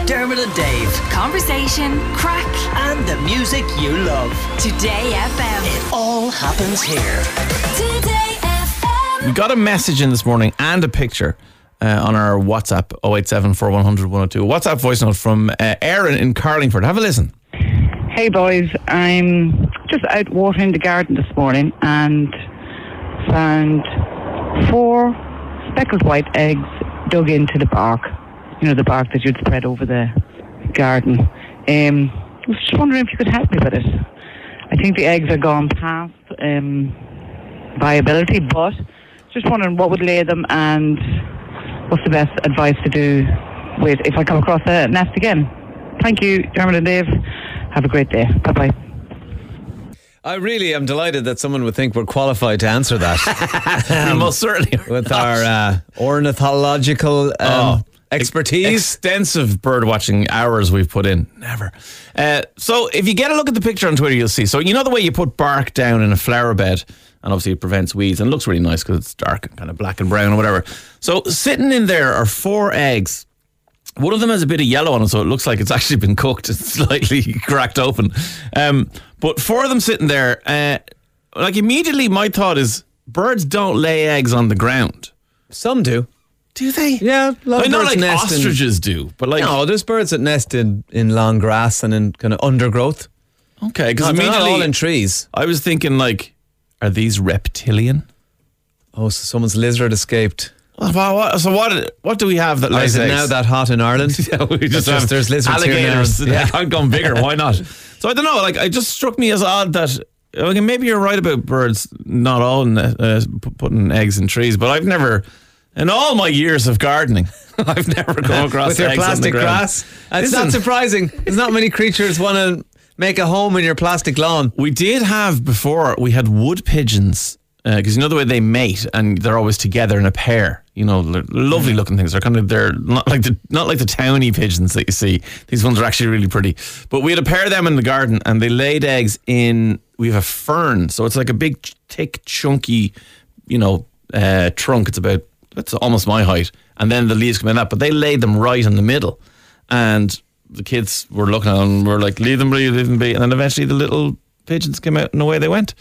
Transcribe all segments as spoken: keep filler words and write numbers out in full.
Dermot and Dave. Conversation, crack, and the music you love. Today F M. It all happens here. Today F M. We got a message in this morning and a picture uh, on our WhatsApp oh eight seven, four one zero zero, one oh two. A WhatsApp voice note from uh, Erin in Carlingford. Have a listen. Hey boys, I'm just out watering the garden this morning and found four speckled white eggs dug into the bark. You know, the bark that you'd spread over the garden. Um, I was just wondering if you could help me with it. I think the eggs are gone past um, viability, but just wondering what would lay them and what's the best advice to do with if I come across a nest again. Thank you, Dermot and Dave. Have a great day. Bye-bye. I really am delighted that someone would think we're qualified to answer that. um, Most certainly. With our uh, ornithological um, oh, expertise. Extensive bird watching hours we've put in. Never. Uh, so if you get a look at the picture on Twitter, you'll see. So you know the way you put bark down in a flower bed, and obviously it prevents weeds, and it looks really nice because it's dark and kind of black and brown or whatever. So sitting in there are four eggs. One of them has a bit of yellow on it, so it looks like it's actually been cooked. It's slightly cracked open. Um, but four of them sitting there, uh, like immediately my thought is birds don't lay eggs on the ground. Some do. Do they? Yeah. A lot I of know birds like nest ostriches in, do, but like... No, there's birds that nest in, in long grass and in kind of undergrowth. Okay, because no, immediately... not all in trees. I was thinking like, are these reptilian? Oh, so someone's lizard escaped. Well, what, so what what do we have that lays lays eggs? Is it eggs? now that hot in Ireland? Yeah, we just, just have there's lizards alligators. here now. Yeah. I've gone bigger. Why not? So I don't know. Like, it just struck me as odd that okay, maybe you're right about birds not all uh, putting eggs in trees, but I've never, in all my years of gardening, I've never come across with your eggs plastic on the ground. grass. It's not surprising. There's not many creatures want to make a home in your plastic lawn. We did have before. We had wood pigeons. Because uh, you know the way they mate, and they're always together in a pair. You know, they're lovely looking things. They're kind of they're not like the not like the towny pigeons that you see. These ones are actually really pretty. But we had a pair of them in the garden, and they laid eggs in. We have a fern, so it's like a big, thick, chunky, you know, uh, trunk. It's about it's almost my height, and then the leaves come in that. But they laid them right in the middle, and the kids were looking at them and were like, "Leave them be, leave them be," and then eventually the little pigeons came out and away they went.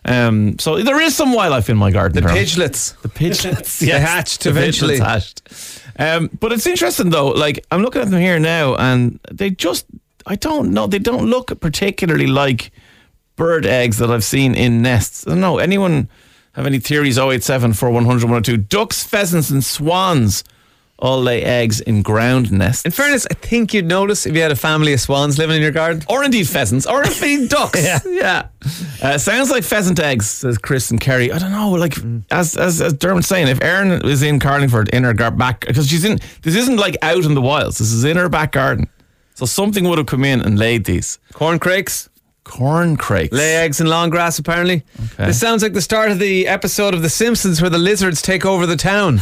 Um, so there is some wildlife in my garden. The pidglets. The pidglets. They hatched the eventually. Hatched. Um, but it's interesting though, like I'm looking at them here now and they just, I don't know, they don't look particularly like bird eggs that I've seen in nests. I don't know, anyone have any theories? oh eight seven, four one zero zero, one oh two. Ducks, pheasants and swans all lay eggs in ground nests. In fairness, I think you'd notice if you had a family of swans living in your garden. Or indeed pheasants. Or indeed ducks. Yeah. yeah. Uh, sounds like pheasant eggs, says Chris and Kerry. I don't know, like, mm. as, as as Dermot's saying, if Erin is in Carlingford in her gar- back, because she's in, this isn't like out in the wilds, this is in her back garden. So something would have come in and laid these. Corn crakes. Corn crakes. Lay eggs in long grass, apparently. Okay. This sounds like the start of the episode of The Simpsons where the lizards take over the town.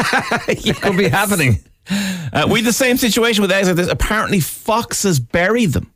It could be happening. Uh, we had the same situation with eggs like this. Apparently foxes bury them.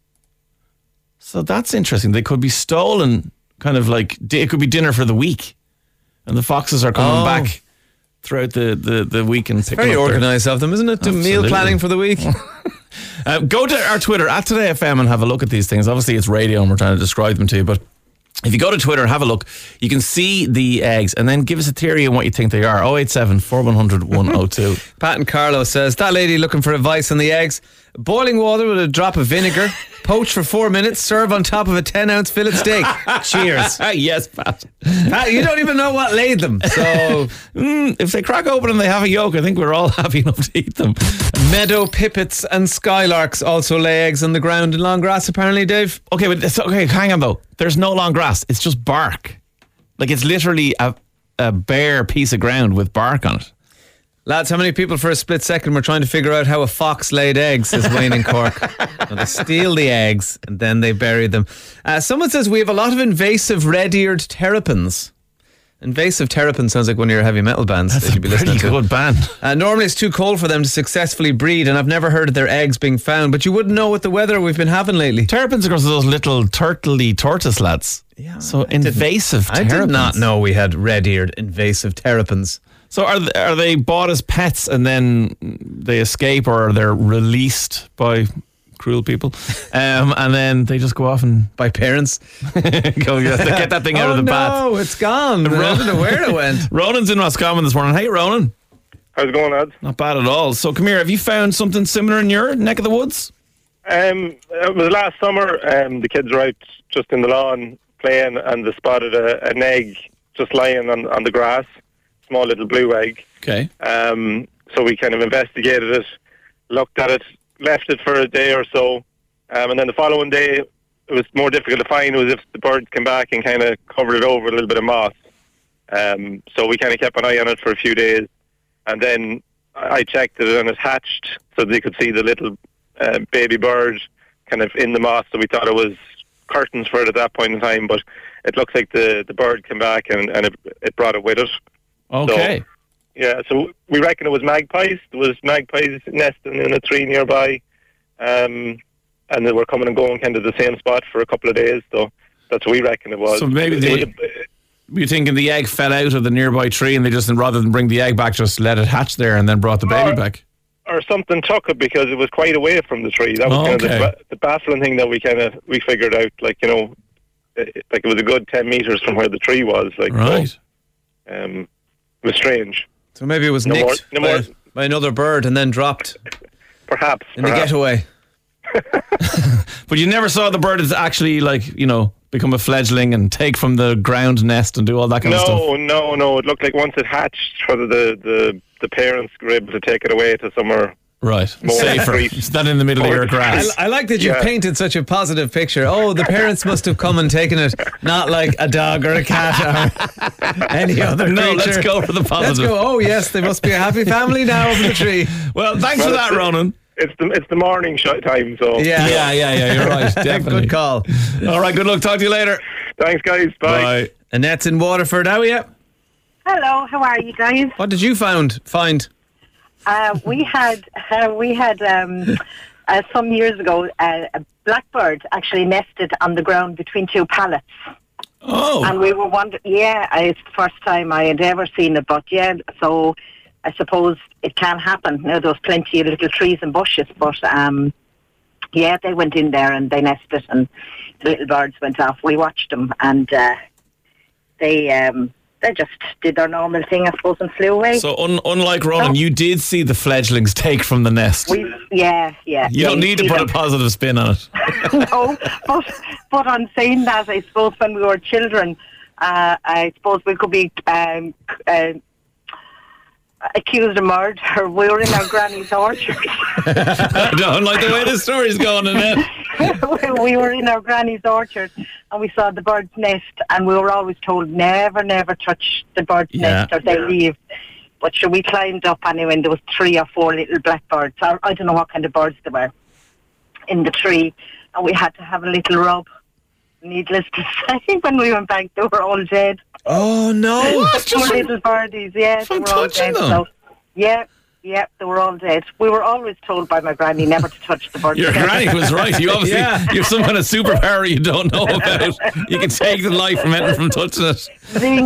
So that's interesting. They could be stolen, kind of like, it could be dinner for the week. And the foxes are coming oh. back throughout the, the, the week. And it's very organised of them, isn't it? To meal planning for the week. uh, go to our Twitter, at Today F M, and have a look at these things. Obviously it's radio and we're trying to describe them to you, but if you go to Twitter and have a look, you can see the eggs and then give us a theory on what you think they are. oh eight seven, four one zero zero, one oh two. Pat and Carlo says, that lady looking for advice on the eggs. Boiling water with a drop of vinegar, poach for four minutes, serve on top of a ten ounce fillet steak. Cheers. Yes, Pat. Pat, you don't even know what laid them. So mm, if they crack open and they have a yolk, I think we're all happy enough to eat them. Meadow pipits and skylarks also lay eggs on the ground in long grass, apparently, Dave. Okay, but it's, okay, hang on though. There's no long grass. It's just bark. Like it's literally a, a bare piece of ground with bark on it. Lads, how many people for a split second were trying to figure out how a fox laid eggs, says Wayne in Cork. Well, they steal the eggs and then they bury them. Uh, someone says we have a lot of invasive red-eared terrapins. Invasive Terrapin sounds like one of your heavy metal bands. That's that you'd a be pretty listening good to. band. Uh, normally it's too cold for them to successfully breed, and I've never heard of their eggs being found, but you wouldn't know what the weather we've been having lately. Terrapins, of course, are those little turtley tortoise lads. Yeah, so I invasive I terrapins. did not know we had red-eared invasive terrapins. So are they, are they bought as pets and then they escape, or are they released by cruel people, um, and then they just go off and By parents. go get that thing out oh of the no, bath? it's gone. I don't know where it went. Ronan's in Roscommon this morning. Hey, Ronan. How's it going, lads? Not bad at all. So come here. Have you found something similar in your neck of the woods? Um, it was last summer. Um, the kids were out just in the lawn playing, and they spotted a, an egg just lying on, on the grass, small little blue egg. Okay. Um, so we kind of investigated it, looked at it, left it for a day or so, um, and then the following day it was more difficult to find. It was if the bird came back and kind of covered it over with a little bit of moss. Um, so we kind of kept an eye on it for a few days, and then I checked it and it hatched, so they could see the little uh, baby bird kind of in the moss. So we thought it was curtains for it at that point in time, but it looks like the, the bird came back and, and it, it brought it with it. Okay. So, yeah, so we reckon it was magpies. There was magpies nesting in a tree nearby, um, and they were coming and going kind of the same spot for a couple of days. So that's what we reckon it was. So maybe It they, was a- you're thinking the egg fell out of the nearby tree, and they just, rather than bring the egg back, just let it hatch there and then brought the baby Or- back. or something took it because it was quite away from the tree. That was Oh, kind okay. of the, ba- the baffling thing that we kind of we figured out. Like you know, it, like it was a good ten meters from where the tree was. Like Right. so, um, it was strange. So maybe it was No nicked more- no by, more. by another bird and then dropped Perhaps in the perhaps. getaway. But you never saw the bird that's actually, like, you know, become a fledgling and take from the ground nest and do all that kind of stuff. No, no, no. It looked like once it hatched, whether the, the, the parents were able to take it away to somewhere. Right. More Safer. discreet. Is that in the middle of More your discreet. grass? I, I like that you've Yeah. painted such a positive picture. Oh, the parents must have come and taken it, not like a dog or a cat or any other No, creature. let's go for the Let's positive. go. Oh, yes, they must be a happy family now over the tree. Well, thanks for Well, that, it's- Ronan. It's the it's the morning sh- time. So Yeah. Yeah, yeah, yeah, you're right. Definitely. Good call. All right, good luck. Talk to you later. thanks, guys. Bye. Bye. Annette's in Waterford. How are you? Hello, how are you guys? What did you found, find? Uh, we had uh, we had um, uh, some years ago uh, a blackbird actually nested on the ground between two pallets, Oh. and we were wondering. Yeah, it's the first time I had ever seen it, but yeah, so I suppose it can happen. Now, there was plenty of little trees and bushes, but um, yeah, they went in there and they nested, and the little birds went off. We watched them, and uh, they. Um, They just did their normal thing, I suppose, and flew away. So, un- unlike Ronan, you did see the fledglings take from the nest. we, yeah, yeah. You yeah, don't need to see put a them. positive spin on it. No, but but on saying that, I suppose when we were children, uh, I suppose we could be um, uh, accused of murder. We were in our granny's orchard. I don't like the way this story's going, Annette. We were in our granny's orchard, and we saw the bird's nest, and we were always told never, never touch the bird's Yeah. nest or they leave. But sure, we climbed up anyway, and there was three or four little blackbirds. Or I don't know what kind of birds they were in the tree, and we had to have a little rub. Needless to say, when we went back, they were all dead. Oh, no. The poor little birdies, yeah, they from were all touching dead. them? So, yeah, yeah, they were all dead. We were always told by my granny never to touch the birds. Your granny was right. You obviously Yeah. you have some kind of superpower you don't know about. You can take the life from it from touching it. Zing.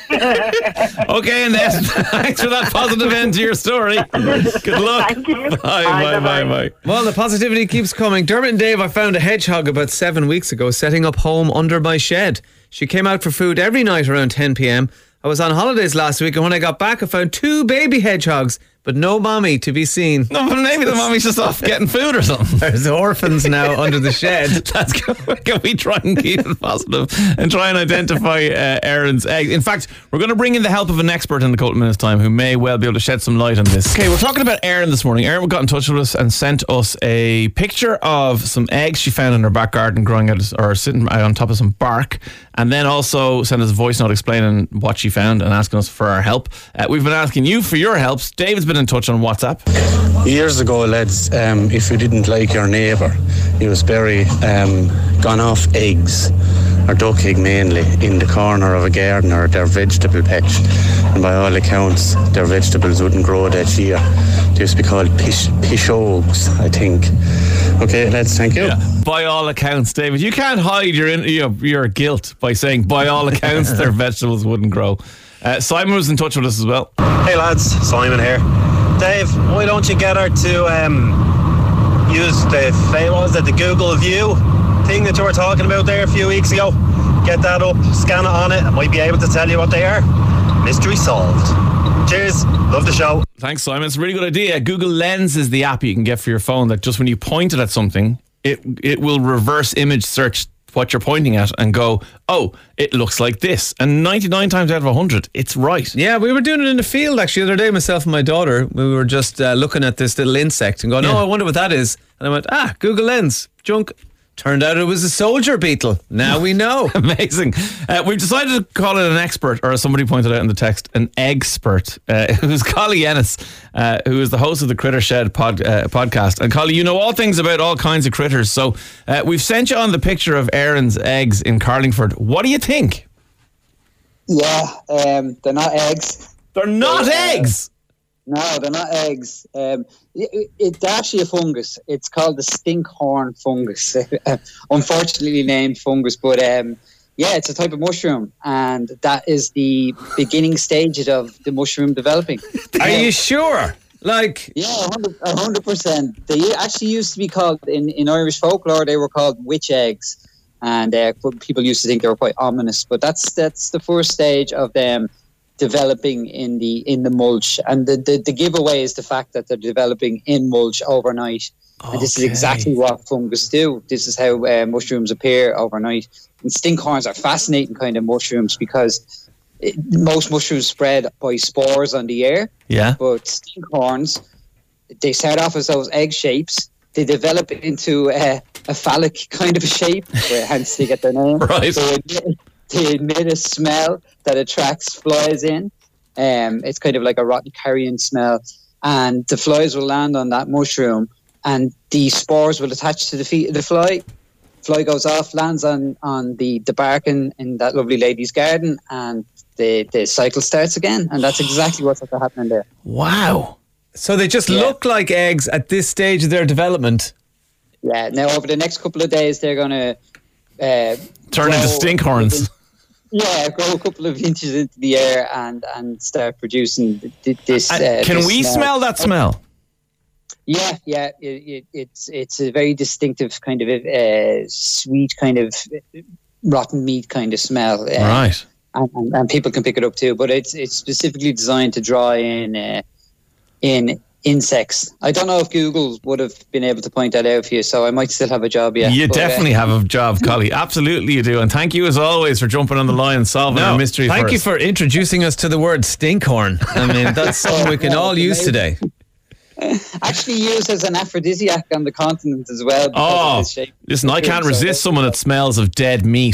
Okay, Annette, thanks for that positive end to your story. Good luck. Thank you. Bye, Bye, bye, bye, bye-bye. bye. Well, the positivity keeps coming. Dermot and Dave, I found a hedgehog about seven weeks ago setting up home under my shed. She came out for food every night around ten p.m. I was on holidays last week, and when I got back, I found two baby hedgehogs, but no mommy to be seen. No, but maybe the mommy's just off getting food or something. There's orphans now under the shed. That's good. Can we try and keep it positive and try and identify uh, Aaron's egg? In fact, we're going to bring in the help of an expert in a couple of minutes' time who may well be able to shed some light on this. Okay, we're talking about Aaron this morning. Aaron got in touch with us and sent us a picture of some eggs she found in her back garden growing out or sitting on top of some bark, and then also sent us a voice note explaining what she found and asking us for our help. Uh, we've been asking you for your help. David's been in touch on WhatsApp. Years ago, lads, um, if you didn't like your neighbour, he was very um, gone off eggs, or duck egg mainly, in the corner of a garden or their vegetable patch. And by all accounts, their vegetables wouldn't grow that year. They used to be called pish, pishogues, I think. Okay, lads, thank you. Yeah. By all accounts, David, you can't hide your, in, your your guilt by saying by all accounts their vegetables wouldn't grow. Uh, Simon was in touch with us as well. Hey lads, Simon here. Dave, why don't you get her to um, use the, what was it, the Google View thing that you were talking about there a few weeks ago? Get that up, scan it on it, I might be able to tell you what they are. Mystery solved. Cheers, love the show. Thanks, Simon. It's a really good idea. Google Lens is the app you can get for your phone that just when you point it at something, it it will reverse image search what you're pointing at and go, oh, it looks like this. And ninety-nine times out of one hundred, it's right. Yeah, we were doing it in the field actually the other day, myself and my daughter. We were just uh, looking at this little insect and going, Yeah. oh, I wonder what that is. And I went, ah, Google Lens, junk. Turned out it was a soldier beetle. Now we know. Amazing. Uh, we've decided to call it an expert, or as somebody pointed out in the text, an eggspert. Uh, who's Collie Ennis, uh, who is the host of the Critter Shed pod, uh, podcast. And Collie, you know all things about all kinds of critters. So uh, we've sent you on the picture of Aaron's eggs in Carlingford. What do you think? Yeah, um, they're not eggs. They're not Uh, eggs. No, they're not eggs. Um, it, it's actually a fungus. It's called the stinkhorn fungus. Unfortunately named fungus, but um, yeah, it's a type of mushroom, and that is the beginning stage of the mushroom developing. Are you sure? Like, yeah, a hundred percent. They actually used to be called in, in Irish folklore. They were called witch eggs, and uh, people used to think they were quite ominous. But that's that's the first stage of them developing in the in the mulch, and the, the, the giveaway is the fact that they're developing in mulch overnight. Okay. And this is exactly what fungus do. This is how uh, mushrooms appear overnight. And stinkhorns are fascinating kind of mushrooms because it, most mushrooms spread by spores on the air. Yeah. But stinkhorns, they start off as those egg shapes. They develop into uh, a phallic kind of a shape, where hence they get their name. Right. So it, They emit a smell that attracts flies in. Um, it's kind of like a rotten carrion smell. And the flies will land on that mushroom and the spores will attach to the feet of the fly. Fly goes off, lands on, on the, the bark in, in that lovely lady's garden, and the, the cycle starts again. And that's exactly what's happening there. Wow. So they just Yeah. look like eggs at this stage of their development. Yeah, now over the next couple of days, they're going to uh, Turn into stinkhorns. Yeah, go a couple of inches into the air and, and start producing th- th- this. Uh, And can this we smell that smell? Yeah, yeah. It, it, it's it's a very distinctive kind of uh, sweet kind of rotten meat kind of smell. Uh, Right. And, and, and people can pick it up too, but it's it's specifically designed to draw in uh, in insects. I don't know if Google would have been able to point that out for you, so I might still have a job yet. You but, uh, definitely have a job, Collie. Absolutely you do. And thank you as always for jumping on the line and solving our mystery thank for you us. for introducing us to the word stinkhorn. I mean, that's something we can all use today. Actually used as an aphrodisiac on the continent as well. because of Oh, its shape. listen, I can't So resist someone that smells of dead meat.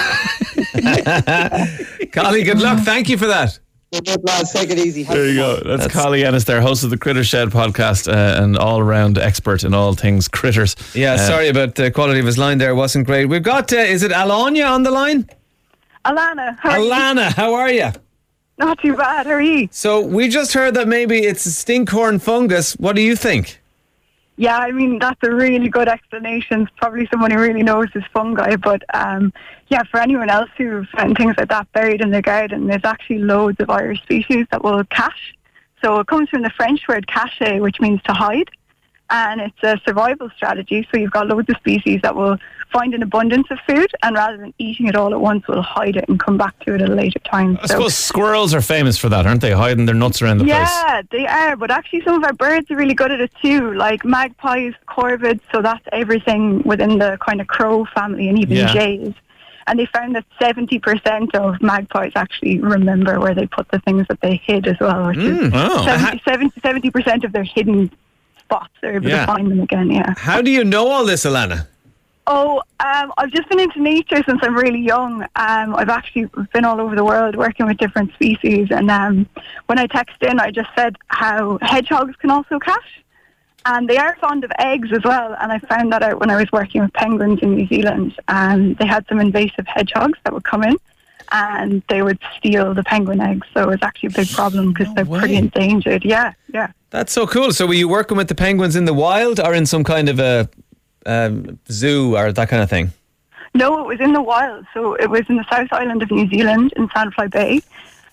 Collie, good luck. Thank you for that. Good lads, take it easy. Have There you fun. go. That's, Collie Ennis there, host of the Critter Shed podcast uh, and all-round expert in all things critters. Yeah, Uh, sorry about the quality of his line there. It wasn't great. We've got, uh, is it Alanya on the line? Alana, how are you? Alana, how are you? Not too bad, how are you? So we just heard that maybe it's a stinkhorn fungus. What do you think? Yeah, I mean, that's a really good explanation. It's probably someone who really knows this fungi. But um, yeah, for anyone else who found things like that buried in their garden, there's actually loads of Irish species that will cache. So it comes from the French word cacher, which means to hide. And it's a survival strategy. So you've got loads of species that will find an abundance of food, and rather than eating it all at once, will hide it and come back to it at a later time. I suppose squirrels are famous for that, aren't they? Hiding their nuts around the place. Yeah, they are, but actually some of our birds are really good at it too, like magpies, corvids, so that's everything within the kind of crow family, and even Yeah. jays. And they found that seventy percent of magpies actually remember where they put the things that they hid as well, which Mm. is Oh. seventy, seventy, seventy percent of their hidden spots, they're able Yeah. to find them again, yeah. How do you know all this, Alana? Oh, um, I've just been into nature since I'm really young. Um, I've actually been all over the world working with different species. And um, when I texted in, I just said how hedgehogs can also cache. And they are fond of eggs as well. And I found that out when I was working with penguins in New Zealand. And they had some invasive hedgehogs that would come in and they would steal the penguin eggs. So it was actually a big problem because they're pretty endangered. Yeah, yeah. That's so cool. So were you working with the penguins in the wild or in some kind of a um, zoo or that kind of thing? No, it was in the wild. So it was in the South Island of New Zealand in Sandfly Bay.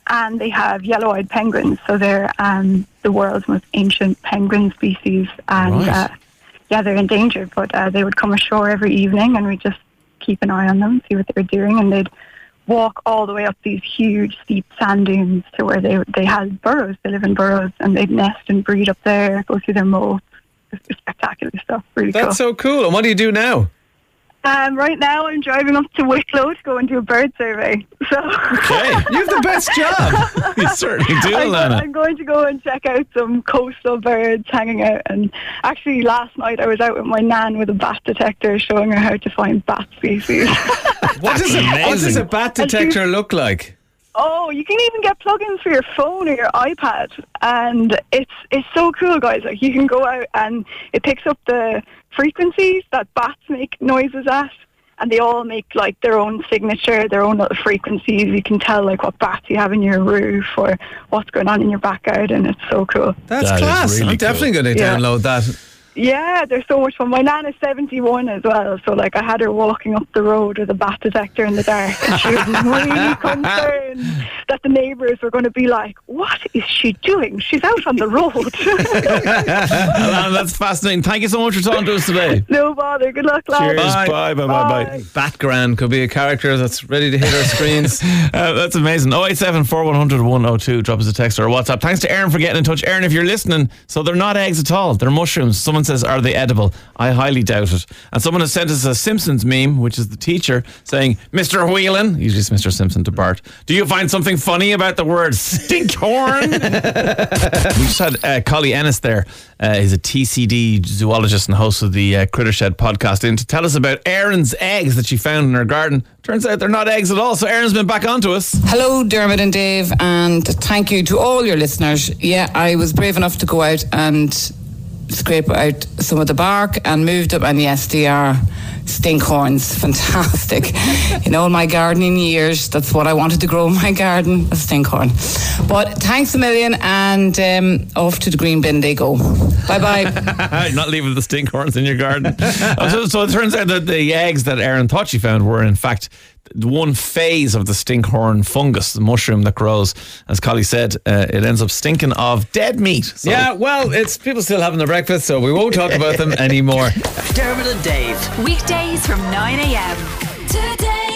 and they have yellow-eyed penguins. So they're um, the world's most ancient penguin species, and Right. uh, yeah, they're endangered. But uh, they would come ashore every evening, and we just keep an eye on them, see what they're doing, and they'd walk all the way up these huge, steep sand dunes to where they they had burrows. They live in burrows, and they'd nest and breed up there, go through their moats. It's spectacular stuff. Really cool. That's so cool. And what do you do now? Um, right now, I'm driving up to Wicklow to go and do a bird survey. So Okay. You have the best job. You certainly do, I'm, Alana. I'm going to go and check out some coastal birds hanging out. And actually, last night I was out with my nan with a bat detector, showing her how to find bat species. What does, a, what does a bat detector look like? Oh, you can even get plugins for your phone or your iPad, and it's it's so cool, guys. Like, you can go out and it picks up the frequencies that bats make noises at, and they all make like their own signature, their own little frequencies. You can tell like what bats you have in your roof or what's going on in your back garden. It's so cool. That's That is class. really I'm definitely cool. going to Yeah. download that. Yeah, they're so much fun. My nan is seventy-one as well, so like I had her walking up the road with a bat detector in the dark, and she was really concerned that the neighbours were going to be like, "What is she doing? She's out on the road." Alana, that's fascinating. Thank you so much for talking to us today. No bother. Good luck, lads. Cheers. Bye. Bye, bye, bye, bye. Batgran could be a character that's ready to hit our screens. Uh, that's amazing. oh eight seven, four one hundred, one oh two. Drop us a text or a WhatsApp. Thanks to Erin for getting in touch. Erin, if you're listening, so they're not eggs at all. They're mushrooms. Someone says, are they edible? I highly doubt it. And someone has sent us a Simpsons meme, which is the teacher saying, Mister Whelan, usually it's Mister Simpson to Bart, do you find something funny about the word stinkhorn? We just had uh, Collie Ennis there. Uh, he's a T C D zoologist and host of the uh, Critter Shed podcast, in to tell us about Erin's eggs that she found in her garden. Turns out they're not eggs at all, so Erin's been back onto us. Hello, Dermot and Dave, and thank you to all your listeners. Yeah, I was brave enough to go out and scrape out some of the bark and moved up, and yes, they are stinkhorns. Fantastic. In all my gardening years, that's what I wanted to grow in my garden, a stinkhorn. But thanks a million, and um, off to the green bin they go. Bye bye. You're not leaving the stinkhorns in your garden. Oh, so, so it turns out that the eggs that Erin thought she found were in fact one phase of the stinkhorn fungus, the mushroom that grows. As Collie said, uh, it ends up stinking of dead meat. So. Yeah, well, it's people still having their breakfast, so we won't talk about them anymore. Dermot and Dave. Weekdays from nine a.m. Today